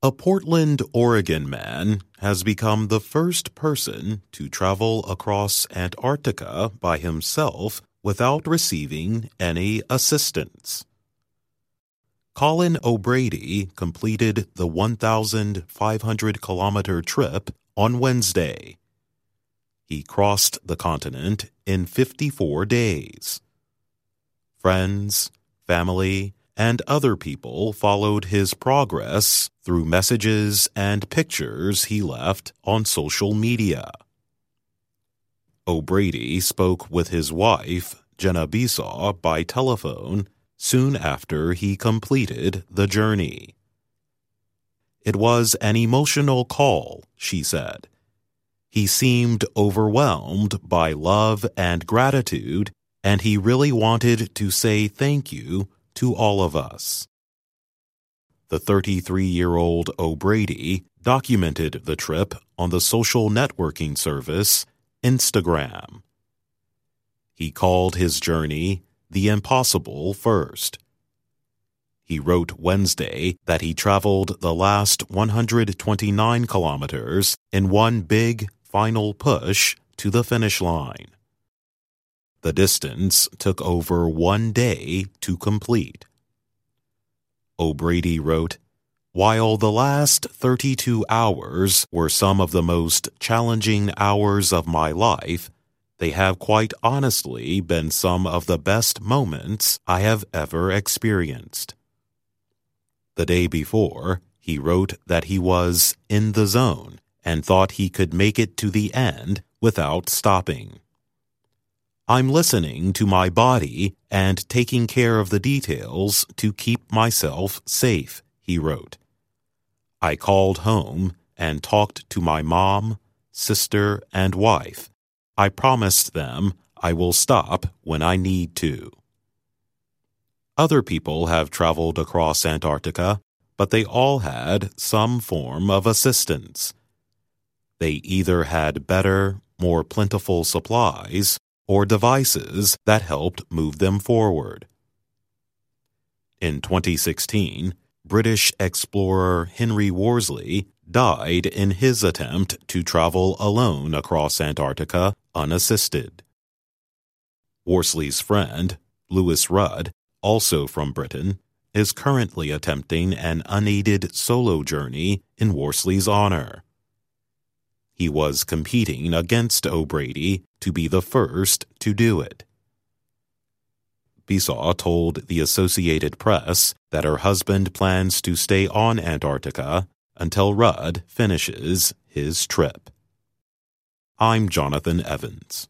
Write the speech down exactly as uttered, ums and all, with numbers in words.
A Portland, Oregon man has become the first person to travel across Antarctica by himself without receiving any assistance. Colin O'Brady completed the one thousand five hundred kilometer trip on Wednesday. He crossed the continent in fifty-four days. Friends, family, and other people followed his progress through messages and pictures he left on social media. O'Brady spoke with his wife, Jenna Besaw, by telephone soon after he completed the journey. It was an emotional call, she said. He seemed overwhelmed by love and gratitude, and he really wanted to say thank you to all of us. The thirty-three-year-old O'Brady documented the trip on the social networking service Instagram. He called his journey the impossible first. He wrote Wednesday that he traveled the last one hundred twenty-nine kilometers in one big final push to the finish line. The distance took over one day to complete. O'Brady wrote, "While the last thirty-two hours were some of the most challenging hours of my life, they have quite honestly been some of the best moments I have ever experienced." The day before, he wrote that he was in the zone and thought he could make it to the end without stopping. "I'm listening to my body and taking care of the details to keep myself safe," he wrote. "I called home and talked to my mom, sister, and wife. I promised them I will stop when I need to." Other people have traveled across Antarctica, but they all had some form of assistance. They either had better, more plentiful supplies or devices that helped move them forward. In twenty sixteen, British explorer Henry Worsley died in his attempt to travel alone across Antarctica unassisted. Worsley's friend, Lewis Rudd, also from Britain, is currently attempting an unaided solo journey in Worsley's honor. He was competing against O'Brady to be the first to do it. Besaw told the Associated Press that her husband plans to stay on Antarctica until Rudd finishes his trip. I'm Jonathan Evans.